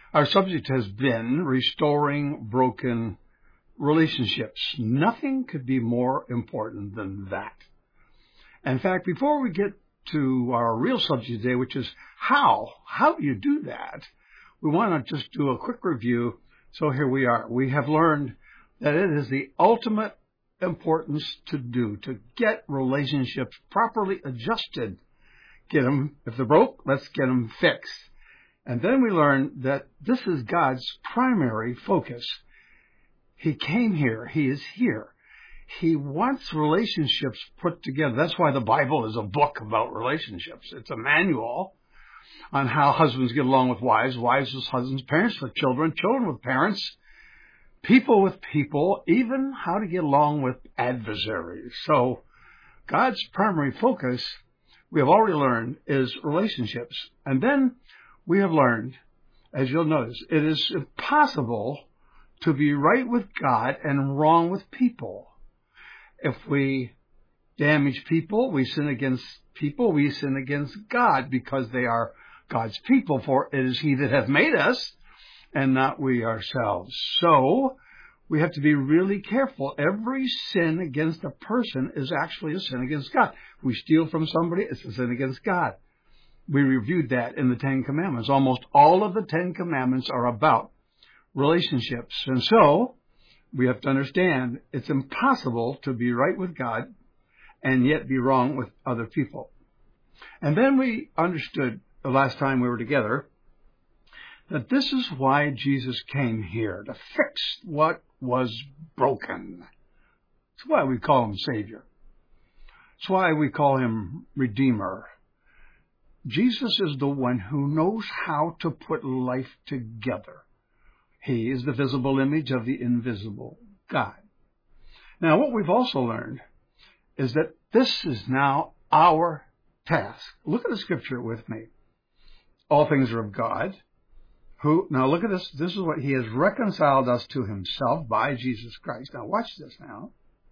Our subject has been restoring broken relationships. Nothing could be more important than that. In fact, before we get to our real subject today, which is how do you do that? We want to just do a quick review. So here we are. We have learned that it is the ultimate importance to do, to get relationships properly adjusted. Get them, if they're broke, let's get them fixed. And then we learned that this is God's primary focus. He came here. He is here. He wants relationships put together. That's why the Bible is a book about relationships. It's a manual on how husbands get along with wives, wives with husbands, parents with children, children with parents, people with people, even how to get along with adversaries. So God's primary focus, we have already learned, is relationships. And then we have learned, as you'll notice, it is impossible to be right with God and wrong with people. If we damage people, we sin against people, we sin against God, because they are God's people, for it is He that hath made us, and not we ourselves. So we have to be really careful. Every sin against a person is actually a sin against God. If we steal from somebody, it's a sin against God. We reviewed that in the Ten Commandments. Almost all of the Ten Commandments are about relationships. And so we have to understand it's impossible to be right with God and yet be wrong with other people. And then we understood the last time we were together that this is why Jesus came here, to fix what was broken. That's why we call Him Savior. That's why we call Him Redeemer. Jesus is the one who knows how to put life together. He is the visible image of the invisible God. Now, what we've also learned is that this is now our task. Look at the scripture with me. All things are of God. Now look at this. This is what He has reconciled us to Himself by Jesus Christ. Now watch this now.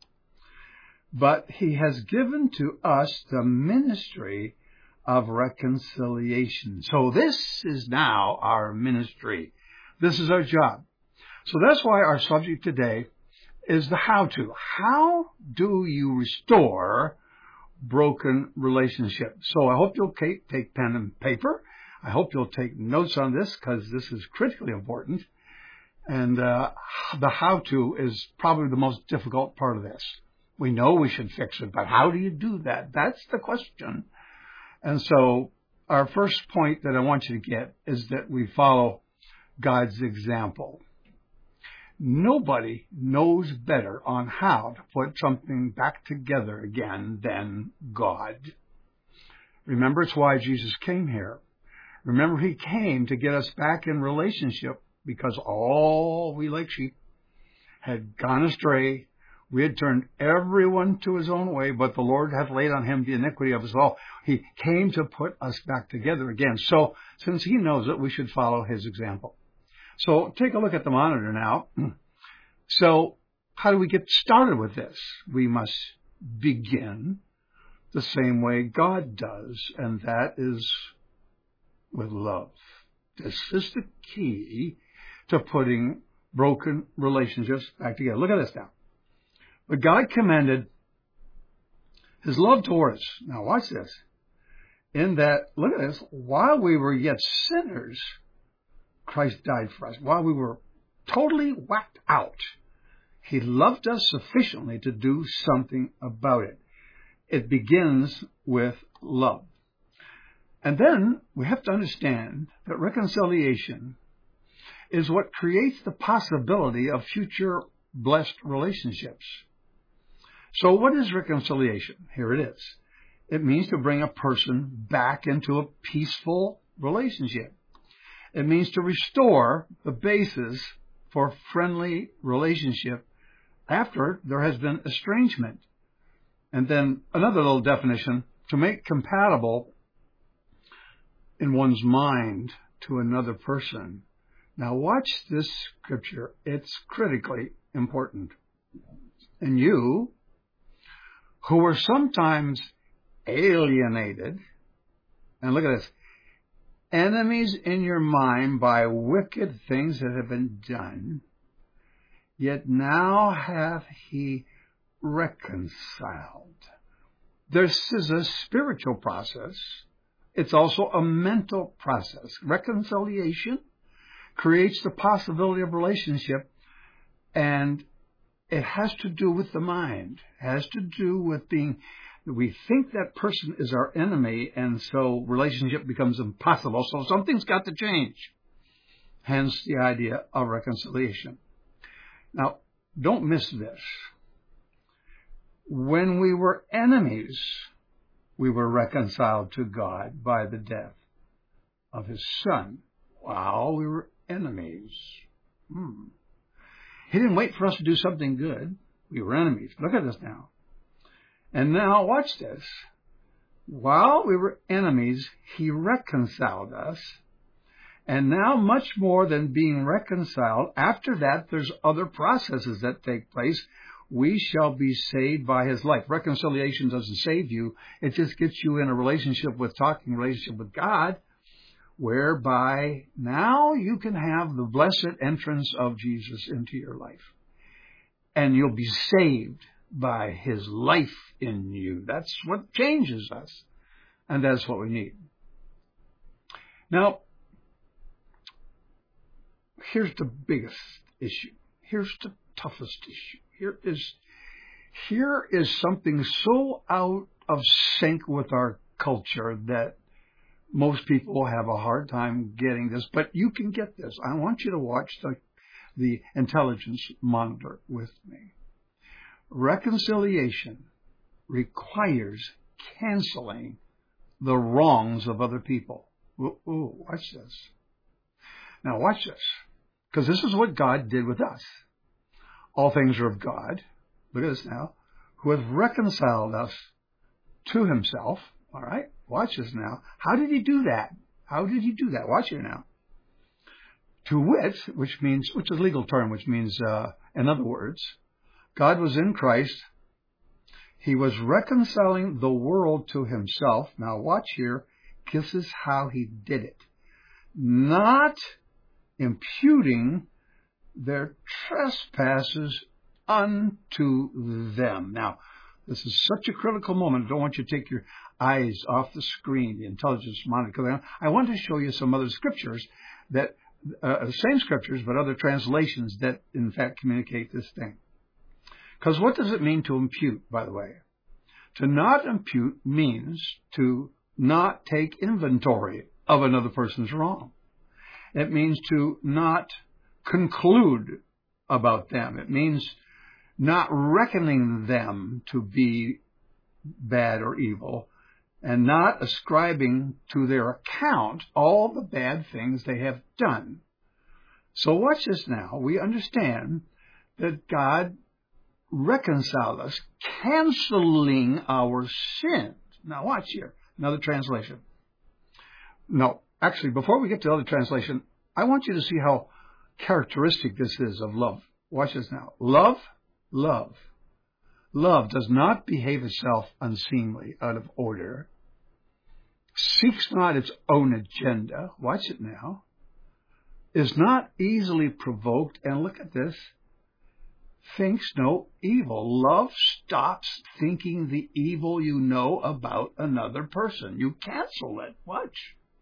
But He has given to us the ministry of reconciliation. So this is now our ministry. This is our job. So that's why our subject today is the how-to. How do you restore broken relationships? So I hope you'll take pen and paper. I hope you'll take notes on this, because this is critically important. And the how-to is probably the most difficult part of this. We know we should fix it, but how do you do that? That's the question. And so our first point that I want you to get is that we follow God's example. Nobody knows better on how to put something back together again than God. Remember, it's why Jesus came here. Remember, He came to get us back in relationship, because all we like sheep had gone astray. We had turned everyone to his own way, but the Lord hath laid on Him the iniquity of us all. He came to put us back together again. So since He knows it, we should follow His example. So take a look at the monitor now. So how do we get started with this? We must begin the same way God does, and that is with love. This is the key to putting broken relationships back together. Look at this now. But God commended His love toward us. Now watch this. In that, look at this, while we were yet sinners, Christ died for us. While we were totally whacked out, He loved us sufficiently to do something about it. It begins with love. And then we have to understand that reconciliation is what creates the possibility of future blessed relationships. So what is reconciliation? Here it is. It means to bring a person back into a peaceful relationship. It means to restore the basis for friendly relationship after there has been estrangement. And then another little definition, to make compatible in one's mind to another person. Now watch this scripture. It's critically important. And you, who were sometimes alienated, and look at this, enemies in your mind by wicked things that have been done, yet now hath he reconciled. This is a spiritual process. It's also a mental process. Reconciliation creates the possibility of relationship, and it has to do with the mind. It has to do with we think that person is our enemy, and so relationship becomes impossible. So something's got to change. Hence the idea of reconciliation. Now, don't miss this. When we were enemies, we were reconciled to God by the death of His Son. While we were enemies. He didn't wait for us to do something good. We were enemies. Look at this now. And now, watch this. While we were enemies, He reconciled us. And now, much more than being reconciled, after that, there's other processes that take place. We shall be saved by His life. Reconciliation doesn't save you. It just gets you in a relationship with God, whereby now you can have the blessed entrance of Jesus into your life. And you'll be saved by His life in you. That's what changes us. And that's what we need. Now, here's the biggest issue. Here's the toughest issue. Here is something so out of sync with our culture that most people have a hard time getting this, but you can get this. I want you to watch the intelligence monitor with me. Reconciliation requires canceling the wrongs of other people. Ooh, watch this. Now watch this, because this is what God did with us. All things are of God. Look at this now. Who has reconciled us to Himself. All right. Watch this now. How did He do that? Watch it now. To wit, which is a legal term, which means, in other words, God was in Christ. He was reconciling the world to Himself. Now watch here. This is how He did it. Not imputing their trespasses unto them. Now, this is such a critical moment. I don't want you to take your eyes off the screen, the intelligence monitor, because I want to show you some other scriptures that, same scriptures, but other translations that, in fact, communicate this thing. Because what does it mean to impute, by the way? To not impute means to not take inventory of another person's wrong. It means to not conclude about them. It means not reckoning them to be bad or evil, and not ascribing to their account all the bad things they have done. So watch this now. We understand that God reconciled us, canceling our sins. Now watch here. Another translation. No, actually, before we get to the other translation, I want you to see how characteristic this is of love. Watch this now. Love does not behave itself unseemly, out of order, seeks not its own agenda. Watch it now. Is not easily provoked, and look at this, thinks no evil. Love stops thinking the evil you know about another person. You cancel it. Watch.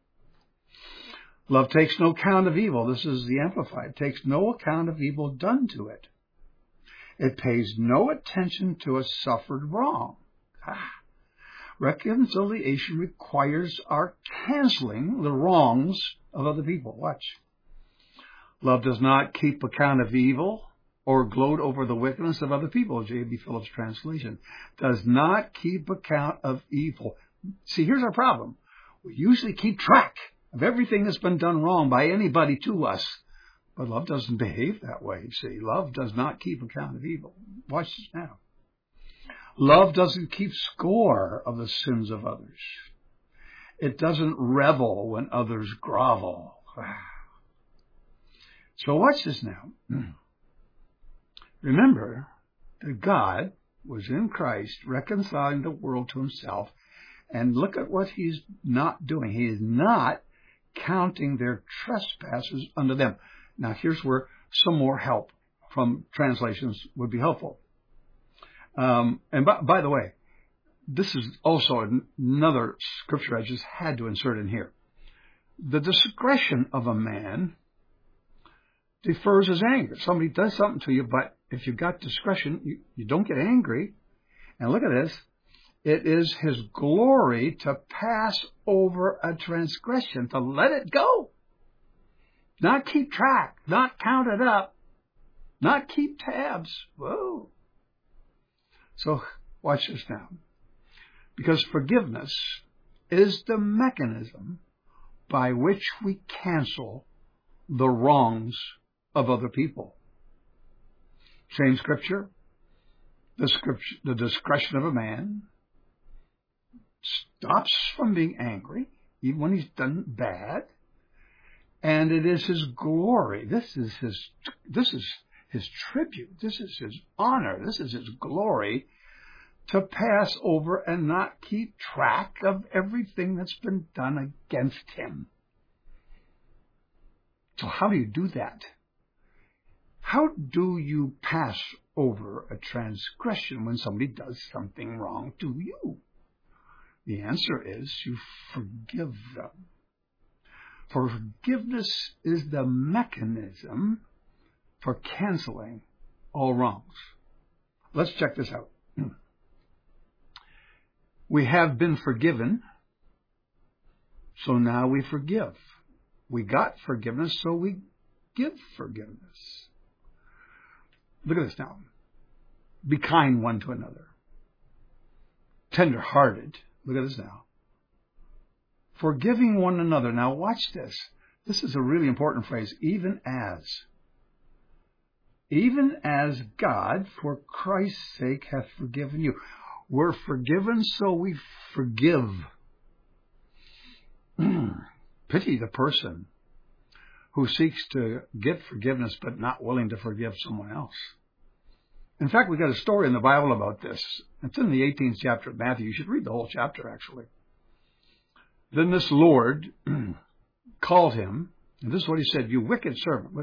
Love takes no account of evil. This is the Amplified. Takes no account of evil done to it. It pays no attention to a suffered wrong. Reconciliation requires our canceling the wrongs of other people. Watch. Love does not keep account of evil or gloat over the wickedness of other people. J.B. Phillips' translation. Does not keep account of evil. See, here's our problem. We usually keep track of everything that's been done wrong by anybody to us. But love doesn't behave that way, see. Love does not keep account of evil. Watch this now. Love doesn't keep score of the sins of others. It doesn't revel when others grovel. So watch this now. Remember that God was in Christ reconciling the world to Himself. And look at what He's not doing. He is not counting their trespasses unto them. Now here's where some more help from translations would be helpful. And by the way, this is also another scripture I just had to insert in here. The discretion of a man defers his anger. Somebody does something to you, but if you've got discretion, you don't get angry. And look at this. It is his glory to pass over a transgression, to let it go. Not keep track, not count it up, not keep tabs. Whoa. So watch this now. Because forgiveness is the mechanism by which we cancel the wrongs of other people. Same scripture. The discretion of a man stops from being angry, even when he's done bad. And it is his glory. This is his tribute. This is his honor. This is his glory to pass over and not keep track of everything that's been done against him. So how do you do that? How do you pass over a transgression when somebody does something wrong to you? The answer is you forgive them. For forgiveness is the mechanism for canceling all wrongs. Let's check this out. We have been forgiven, so now we forgive. We got forgiveness, so we give forgiveness. Look at this now. Be kind one to another. Tender-hearted. Look at this now. Forgiving one another. Now watch this. This is a really important phrase. Even as God, for Christ's sake, hath forgiven you. We're forgiven, so we forgive. Pity the person who seeks to get forgiveness but not willing to forgive someone else. In fact, we got a story in the Bible about this. It's in the 18th chapter of Matthew. You should read the whole chapter, actually. Then this Lord called him, and this is what he said, you wicked servant,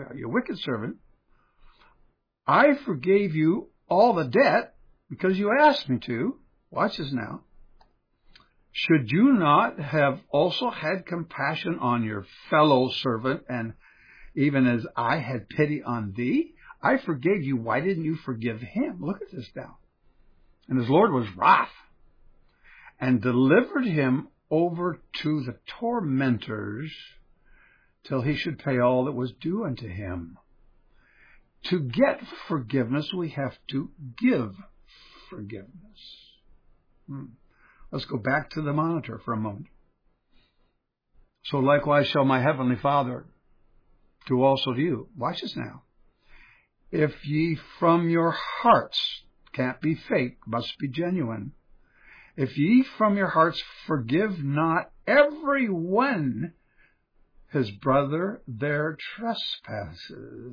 I forgave you all the debt because you asked me to. Watch this now. Should you not have also had compassion on your fellow servant, and even as I had pity on thee? I forgave you. Why didn't you forgive him? Look at this now. And his Lord was wrath and delivered him over to the tormentors till he should pay all that was due unto him. To get forgiveness, we have to give forgiveness. Let's go back to the monitor for a moment. So likewise shall my heavenly Father do also to you. Watch this now. If ye from your hearts, can't be fake, must be genuine. If ye from your hearts forgive not every one his brother their trespasses.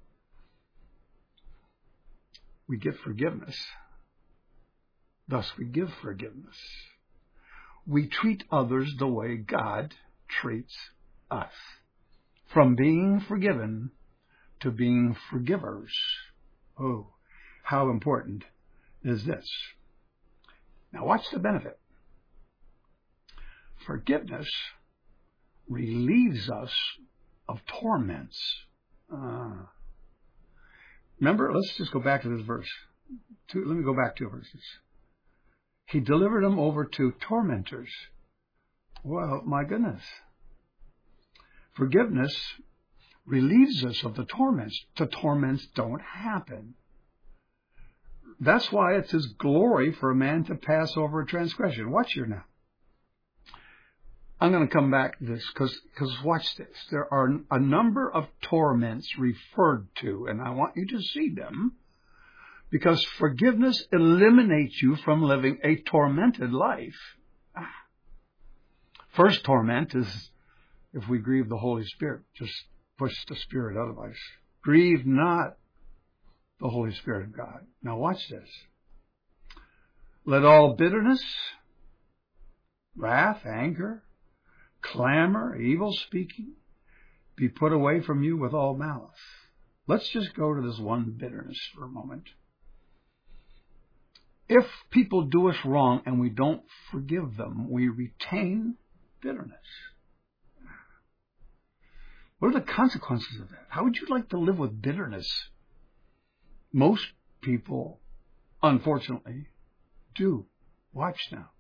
We get forgiveness. Thus we give forgiveness. We treat others the way God treats us. From being forgiven to being forgivers. Oh, how important is this? Now watch the benefit. Forgiveness relieves us of torments. Remember, let's just go back to this verse. Let me go back 2 verses. He delivered them over to tormentors. Well, my goodness. Forgiveness relieves us of the torments. The torments don't happen. That's why it's his glory for a man to pass over a transgression. Watch here now. I'm going to come back to this because watch this. There are a number of torments referred to, and I want you to see them, because forgiveness eliminates you from living a tormented life. First torment is if we grieve the Holy Spirit. Just push the Spirit out of us. Grieve not the Holy Spirit of God. Now watch this. Let all bitterness, wrath, anger, clamor, evil speaking, be put away from you with all malice. Let's just go to this one bitterness for a moment. If people do us wrong and we don't forgive them, we retain bitterness. What are the consequences of that? How would you like to live with bitterness? Most people, unfortunately, do. Watch now.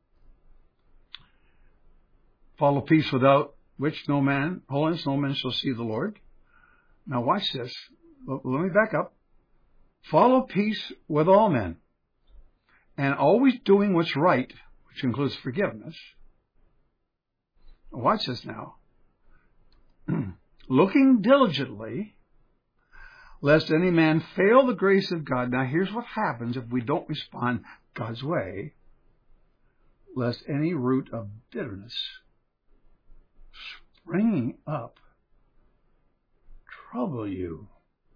Follow peace, without which holiness, no man shall see the Lord. Now watch this. Let me back up. Follow peace with all men, and always doing what's right, which includes forgiveness. Watch this now. Looking diligently, lest any man fail the grace of God. Now here's what happens if we don't respond God's way. Lest any root of bitterness springing up trouble you.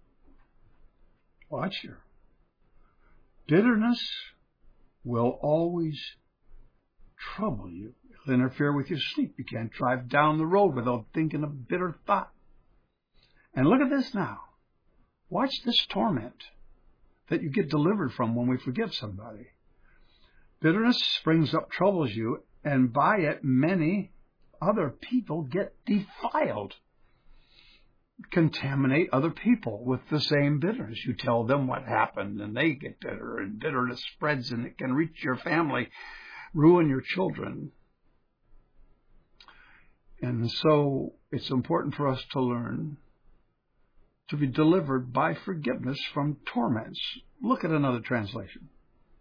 Watch here. Bitterness will always trouble you. It'll interfere with your sleep. You can't drive down the road without thinking a bitter thought. And look at this now. Watch this torment that you get delivered from when we forgive somebody. Bitterness springs up, troubles you, and by it many other people get defiled. Contaminate other people with the same bitterness. You tell them what happened and they get bitter, and bitterness spreads and it can reach your family, ruin your children. And so it's important for us to learn to be delivered by forgiveness from torments. Look at another translation.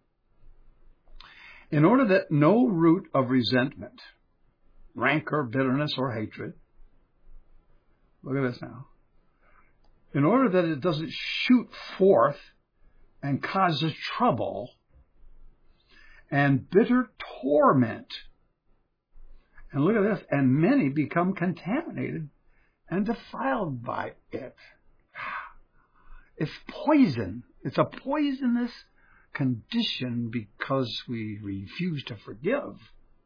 In order that no root of resentment, rancor, bitterness, or hatred, look at this now. In order that it doesn't shoot forth and causes trouble and bitter torment. And look at this. And many become contaminated and defiled by it. It's poison. It's a poisonous condition because we refuse to forgive.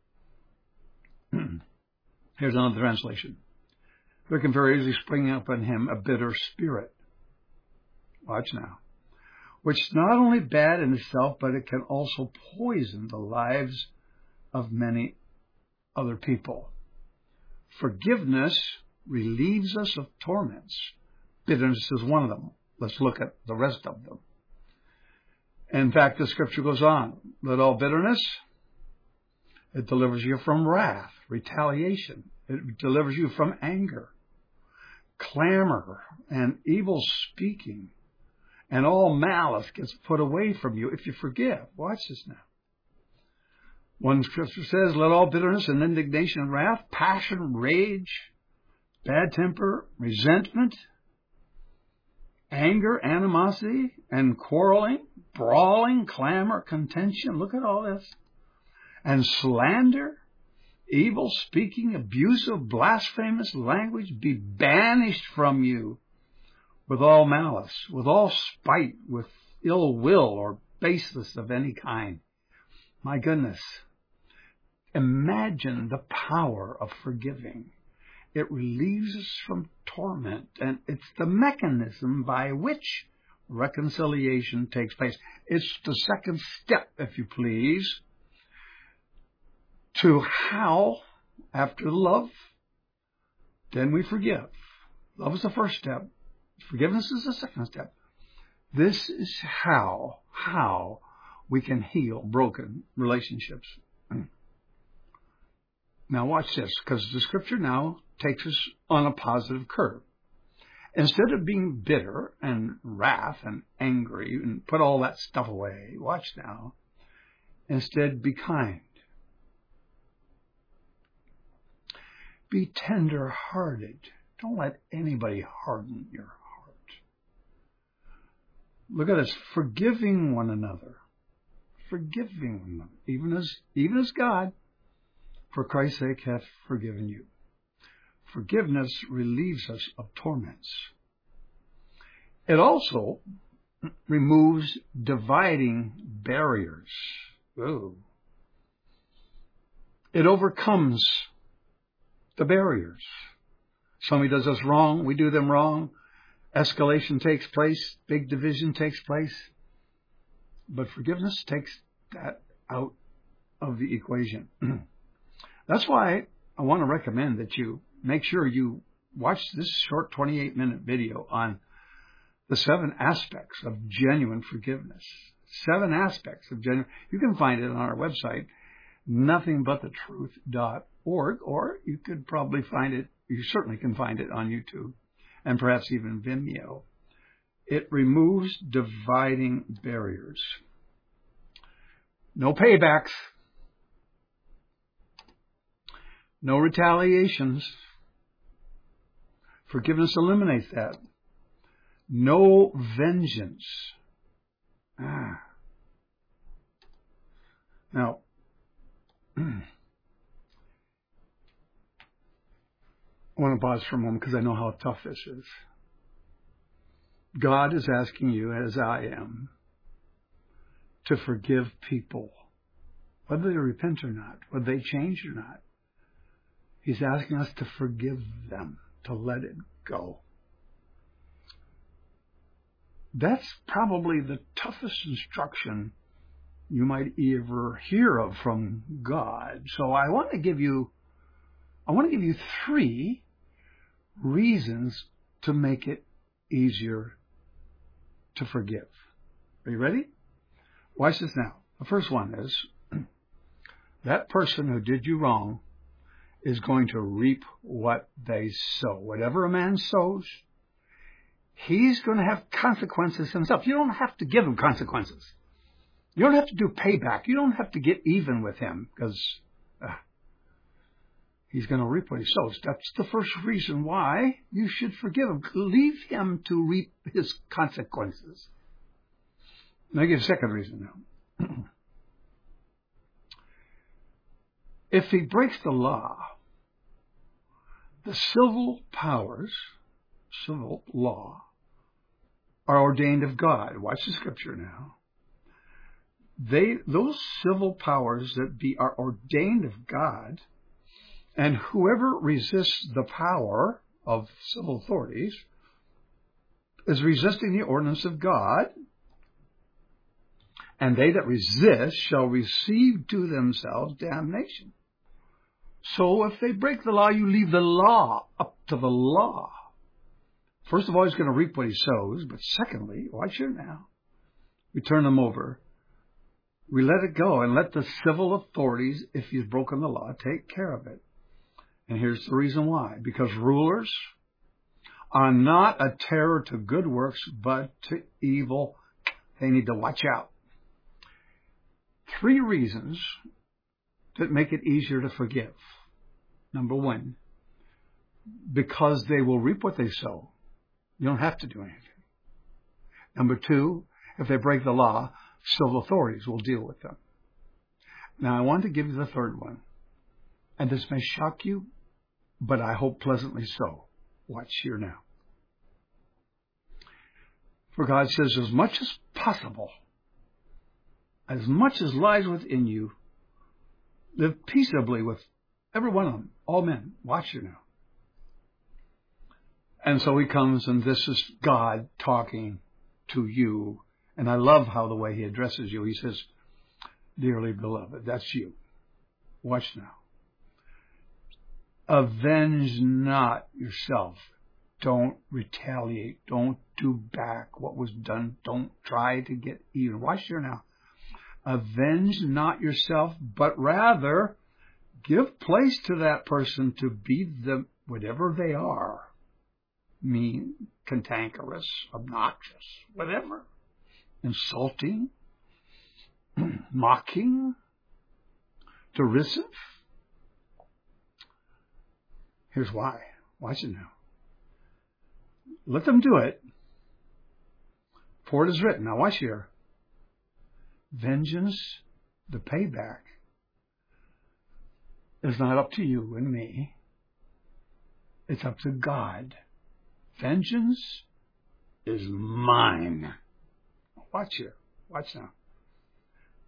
Here's another translation. There can very easily spring up in him a bitter spirit. Watch now. Which is not only bad in itself, but it can also poison the lives of many other people. Forgiveness relieves us of torments. Bitterness is one of them. Let's look at the rest of them. In fact, the scripture goes on. Let all bitterness, it delivers you from wrath, retaliation. It delivers you from anger, clamor, and evil speaking. And all malice gets put away from you if you forgive. Watch this now. One scripture says, let all bitterness and indignation and wrath, passion, rage, bad temper, resentment, anger, animosity, and quarreling, brawling, clamor, contention. Look at all this. And slander, evil speaking, abusive, blasphemous language be banished from you with all malice, with all spite, with ill will or baseness of any kind. My goodness. Imagine the power of forgiving. It relieves us from torment, and it's the mechanism by which reconciliation takes place. It's the second step, if you please, to how, after love, then we forgive. Love is the first step. Forgiveness is the second step. This is how we can heal broken relationships. Now watch this, because the scripture now takes us on a positive curve. Instead of being bitter and wrath and angry and put all that stuff away, watch now. Instead, be kind. Be tender-hearted. Don't let anybody harden your heart. Look at this, forgiving one another. Forgiving one another, even as God, for Christ's sake, hath forgiven you. Forgiveness relieves us of torments. It also removes dividing barriers. Ooh. It overcomes the barriers. Somebody does us wrong, we do them wrong. Escalation takes place, big division takes place. But forgiveness takes that out of the equation. That's why I want to recommend that you make sure you watch this short 28-minute video on the 7 aspects of genuine forgiveness. 7 aspects of genuine. You can find it on our website, nothingbutthetruth.org, or you could probably find it, you certainly can find it on YouTube and perhaps even Vimeo. It removes dividing barriers. No paybacks. No retaliations. Forgiveness eliminates that. No vengeance. Now, I want to pause for a moment because I know how tough this is. God is asking you, as I am, to forgive people, whether they repent or not, whether they change or not. He's asking us to forgive them, to let it go. That's probably the toughest instruction you might ever hear of from God. So I want to give you 3 reasons to make it easier to forgive. Are you ready? Watch this now. The first one is, that person who did you wrong is going to reap what they sow. Whatever a man sows, he's going to have consequences himself. You don't have to give him consequences. You don't have to do payback. You don't have to get even with him because he's going to reap what he sows. That's the first reason why you should forgive him. Leave him to reap his consequences. Now, I'll give you a second reason now. If he breaks the law, the civil powers, civil law, are ordained of God. Watch the scripture now. Those civil powers that are ordained of God, and whoever resists the power of civil authorities is resisting the ordinance of God, and they that resist shall receive to themselves damnation. So if they break the law, you leave the law up to the law. First of all, he's going to reap what he sows, but secondly, watch here now, we turn them over. We let it go and let the civil authorities, if he's broken the law, take care of it. And here's the reason why. Because rulers are not a terror to good works, but to evil. They need to watch out. 3 reasons that make it easier to forgive. Number 1, because they will reap what they sow. You don't have to do anything. Number 2, if they break the law, civil authorities will deal with them. Now, I want to give you the third one. And this may shock you, but I hope pleasantly so. Watch here now. For God says, as much as possible, as much as lies within you, live peaceably with every one of them, all men. Watch here now. And so he comes, and this is God talking to you. And I love how the way he addresses you. He says, dearly beloved, that's you. Watch now. Avenge not yourself. Don't retaliate. Don't do back what was done. Don't try to get even. Watch here now. Avenge not yourself, but rather give place to that person to be them, whatever they are. Mean, cantankerous, obnoxious, whatever. Insulting, mocking, derisive. Here's why. Watch it now. Let them do it. For it is written. Now watch here. Vengeance, the payback, is not up to you and me. It's up to God. Vengeance is mine. Watch here. Watch now.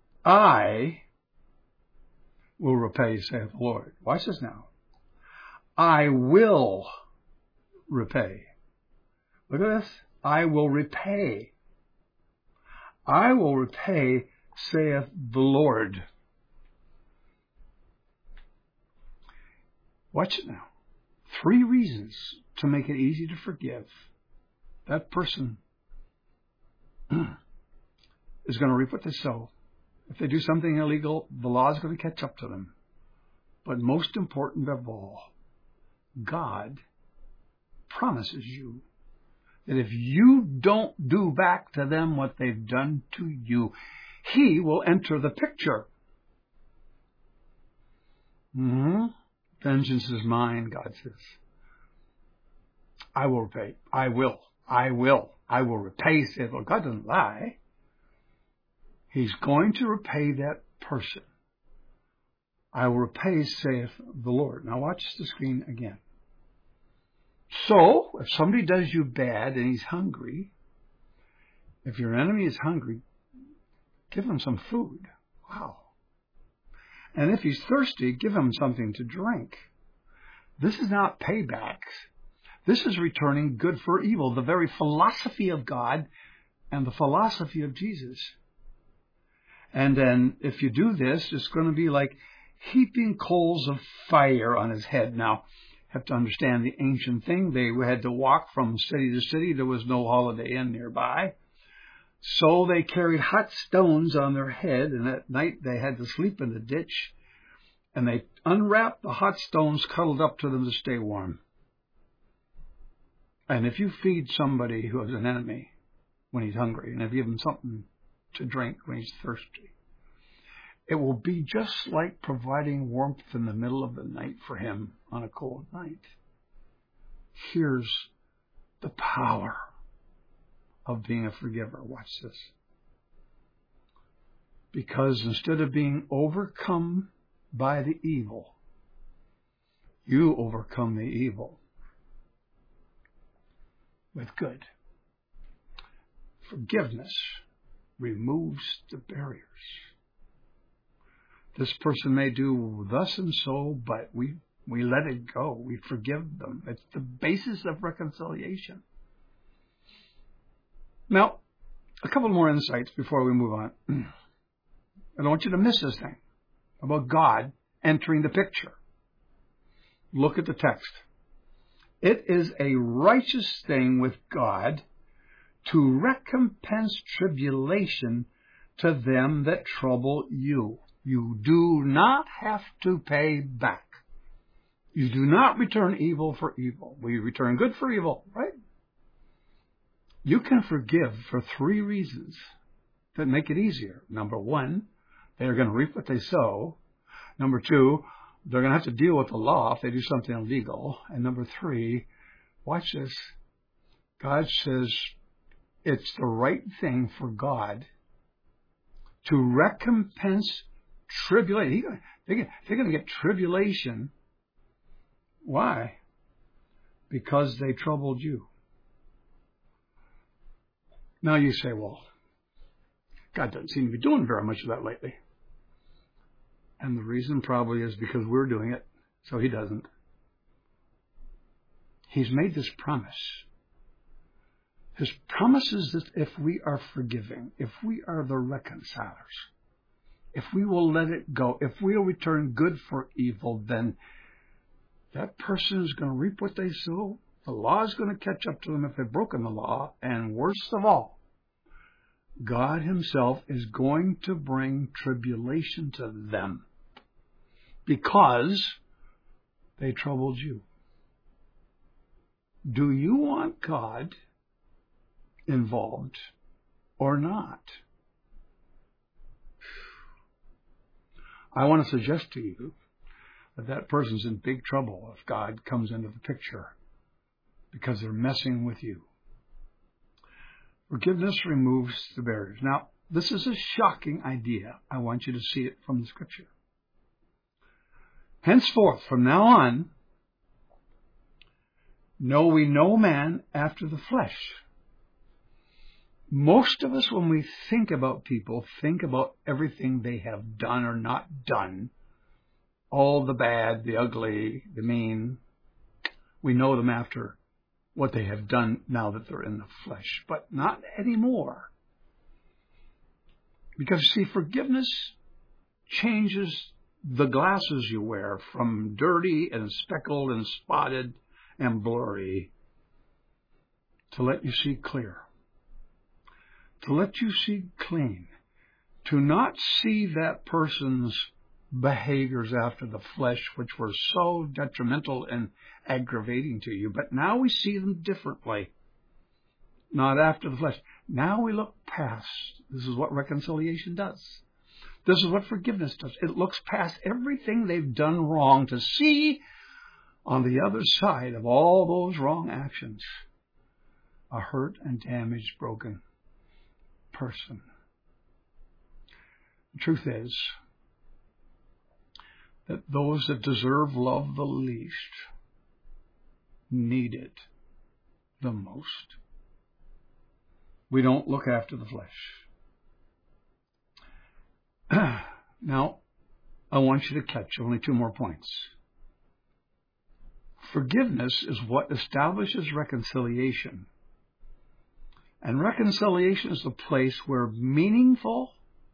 I will repay, saith the Lord. Watch this now. I will repay. Look at this. I will repay. I will repay, saith the Lord. Watch it now. 3 reasons to make it easy to forgive. That person is going to reap what they sow. If they do something illegal, the law is going to catch up to them. But most important of all, God promises you that if you don't do back to them what they've done to you, He will enter the picture. Vengeance is mine, God says. I will repay. I will repay, saith the Lord. God doesn't lie. He's going to repay that person. I will repay, saith the Lord. Now watch the screen again. So, if somebody does you bad and he's hungry, if your enemy is hungry, give him some food. Wow. And if he's thirsty, give him something to drink. This is not payback. This is returning good for evil, the very philosophy of God and the philosophy of Jesus. And then if you do this, it's going to be like heaping coals of fire on his head. Now, have to understand the ancient thing. They had to walk from city to city. There was no Holiday Inn nearby. So they carried hot stones on their head, and at night they had to sleep in the ditch. And they unwrapped the hot stones cuddled up to them to stay warm. And if you feed somebody who is an enemy when he's hungry, and if you give him something to drink when he's thirsty, it will be just like providing warmth in the middle of the night for him on a cold night. Here's the power of being a forgiver. Watch this. Because instead of being overcome by the evil, you overcome the evil with good. Forgiveness removes the barriers. This person may do thus and so, but we let it go. We forgive them. It's the basis of reconciliation. Now, a couple more insights before we move on. I don't want you to miss this thing about God entering the picture. Look at the text. It is a righteous thing with God to recompense tribulation to them that trouble you. You do not have to pay back. You do not return evil for evil. We return good for evil, right? You can forgive for 3 reasons that make it easier. Number 1, they're going to reap what they sow. Number 2, they're going to have to deal with the law if they do something illegal. And number 3, watch this. God says it's the right thing for God to recompense tribulation. They're going to get tribulation. Why? Because they troubled you. Now you say, well, God doesn't seem to be doing very much of that lately. And the reason probably is because we're doing it, so He doesn't. He's made this promise. His promise is that if we are forgiving, if we are the reconcilers, if we will let it go, if we'll return good for evil, then that person is going to reap what they sow. The law is going to catch up to them if they've broken the law. And worst of all, God Himself is going to bring tribulation to them because they troubled you. Do you want God involved or not? I want to suggest to you that that person's in big trouble if God comes into the picture because they're messing with you. Forgiveness removes the barriers. Now, this is a shocking idea. I want you to see it from the Scripture. Henceforth, from now on, know we no man after the flesh. Most of us, when we think about people, think about everything they have done or not done. All the bad, the ugly, the mean. We know them after what they have done now that they're in the flesh, but not anymore. Because, see, forgiveness changes the glasses you wear from dirty and speckled and spotted and blurry to let you see clear, to let you see clean, to not see that person's behaviors after the flesh, which were so detrimental and aggravating to you. But now we see them differently, not after the flesh. Now we look past. This is what reconciliation does. This is what forgiveness does. It looks past everything they've done wrong to see on the other side of all those wrong actions a hurt and damaged, broken person. The truth is that those that deserve love the least need it the most. We don't look after the flesh. Now, I want you to catch only 2 more points. Forgiveness is what establishes reconciliation. And reconciliation is the place where meaningful,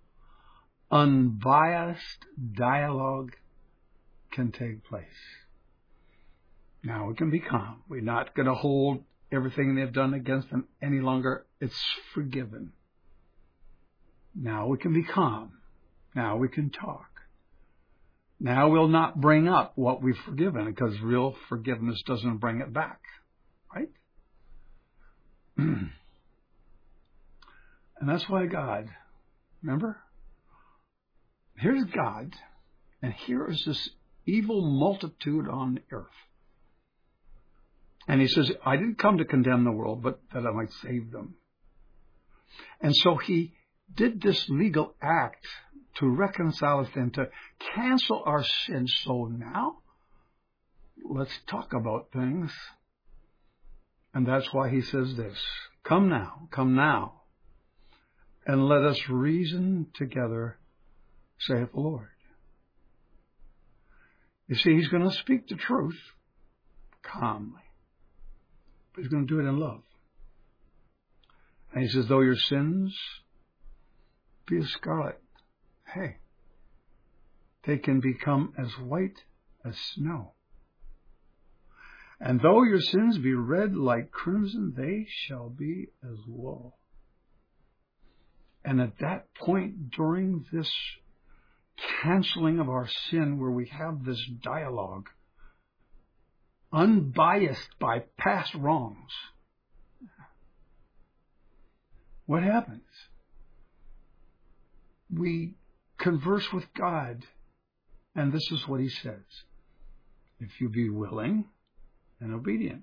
unbiased dialogue can take place. Now we can be calm. We're not going to hold everything they've done against them any longer. It's forgiven. Now we can be calm. Now we can talk. Now we'll not bring up what we've forgiven, because real forgiveness doesn't bring it back. Right? And that's why God, remember? Here's God, and here is this evil multitude on the earth. And he says, I didn't come to condemn the world, but that I might save them. And so he did this legal act to reconcile us and to cancel our sins. So now, let's talk about things. And that's why he says this, come now, and let us reason together, saith the Lord. You see, he's going to speak the truth calmly, but he's going to do it in love. And he says, though your sins be as scarlet, hey, they can become as white as snow. And though your sins be red like crimson, they shall be as wool. And at that point, during this canceling of our sin, where we have this dialogue, unbiased by past wrongs, what happens? We converse with God, and this is what he says. If you be willing and obedient,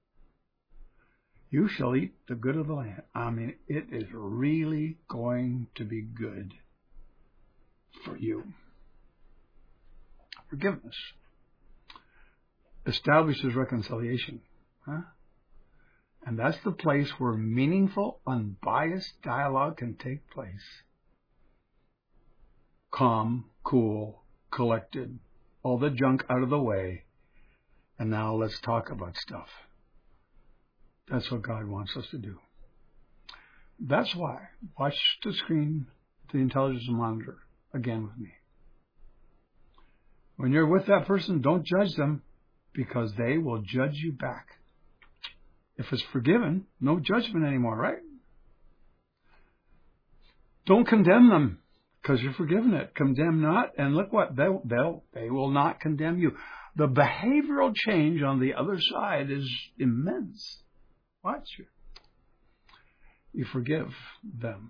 you shall eat the good of the land. I mean, it is really going to be good for you. Forgiveness establishes reconciliation. And that's the place where meaningful, unbiased dialogue can take place. Calm, cool, collected, all the junk out of the way, and now let's talk about stuff. That's what God wants us to do. That's why, watch the screen, the intelligence monitor, again with me. When you're with that person, don't judge them, because they will judge you back. If it's forgiven, no judgment anymore, right? Don't condemn them, because you're forgiven it. Condemn not, and look what, they will not condemn you. The behavioral change on the other side is immense. Watch you. You forgive them.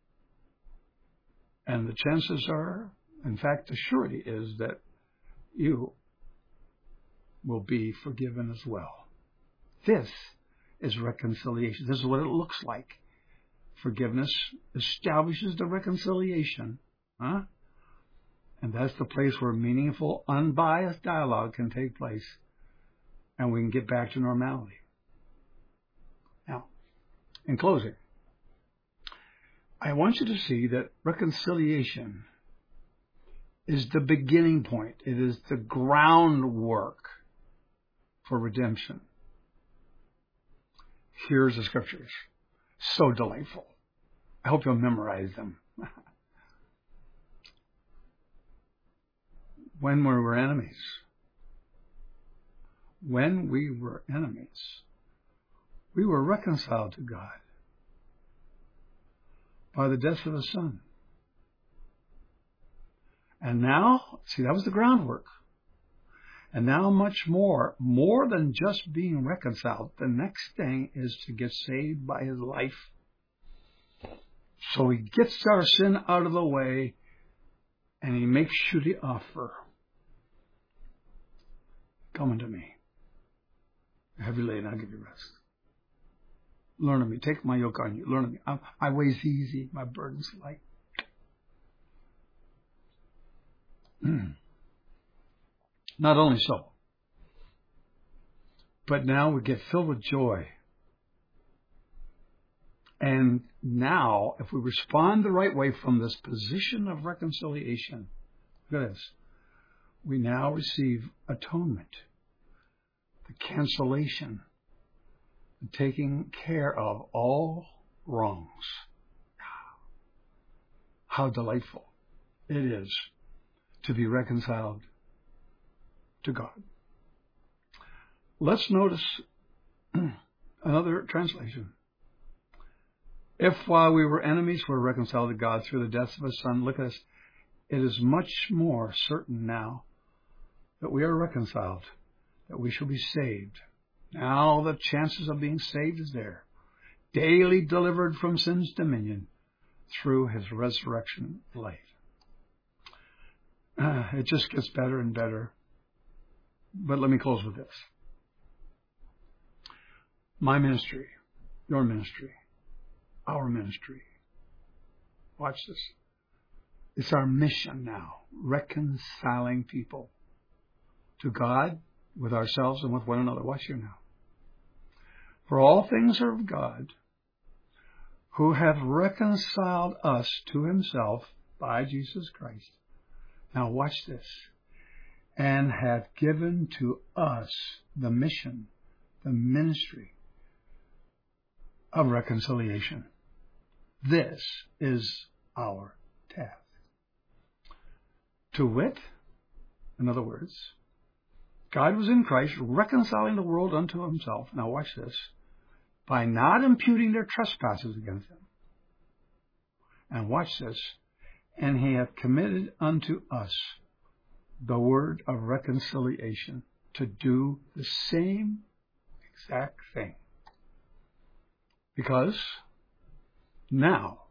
And the chances are, in fact, the surety is that you will be forgiven as well. This is reconciliation. This is what it looks like. Forgiveness establishes the reconciliation. And that's the place where meaningful, unbiased dialogue can take place. And we can get back to normality. Now, in closing, I want you to see that reconciliation is the beginning point. It is the groundwork for redemption. Here's the scriptures. So delightful. I hope you'll memorize them. When we were enemies, we were reconciled to God by the death of His Son. And now, see, that was the groundwork. And now much more than just being reconciled. The next thing is to get saved by His life. So He gets our sin out of the way, and He makes you the offer. Come unto me. Heavy laden, I'll give you rest. Learn of me. Take my yoke on you. Learn of me. My way's easy. My burden's light. Not only so, but now we get filled with joy. And now, if we respond the right way from this position of reconciliation, look at this, we now receive atonement, the cancellation, the taking care of all wrongs. How delightful it is to be reconciled to God. Let's notice another translation. If while we were enemies, we're reconciled to God through the death of His Son, look at this, it is much more certain now that we are reconciled, that we shall be saved. Now the chances of being saved is there. Daily delivered from sin's dominion through His resurrection life. It just gets better and better. But let me close with this. My ministry, your ministry, our ministry. Watch this. It's our mission now, reconciling people to God, with ourselves, and with one another. Watch here now. For all things are of God, who have reconciled us to Himself by Jesus Christ. Now watch this. And have given to us the mission, the ministry of reconciliation. This is our task. To wit, in other words, God was in Christ reconciling the world unto Himself. Now watch this. By not imputing their trespasses against them. And watch this. And He hath committed unto us the word of reconciliation, to do the same exact thing. Because now,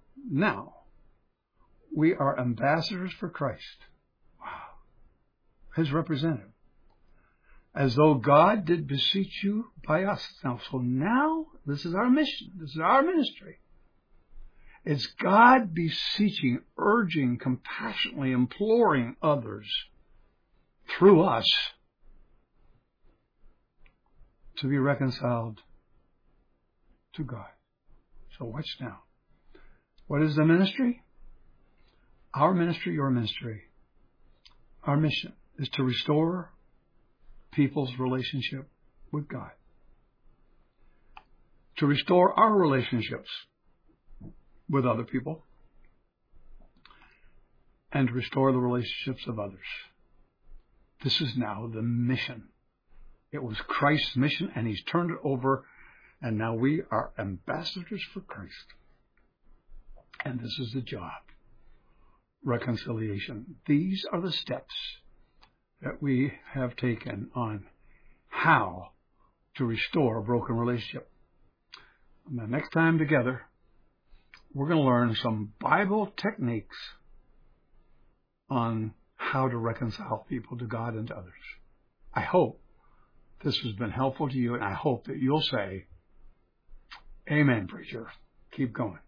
we are ambassadors for Christ. Wow. His representative. As though God did beseech you by us. So now, this is our mission. This is our ministry. It's God beseeching, urging, compassionately imploring others through us to be reconciled to God. So watch now. What is the ministry? Our ministry, your ministry. Our mission is to restore people's relationship with God. To restore our relationships with other people. And to restore the relationships of others. This is now the mission. It was Christ's mission, and He's turned it over, and now we are ambassadors for Christ. And this is the job. Reconciliation. These are the steps that we have taken on how to restore a broken relationship. And the next time together, we're going to learn some Bible techniques on how to reconcile people to God and to others. I hope this has been helpful to you, and I hope that you'll say, Amen, preacher. Keep going.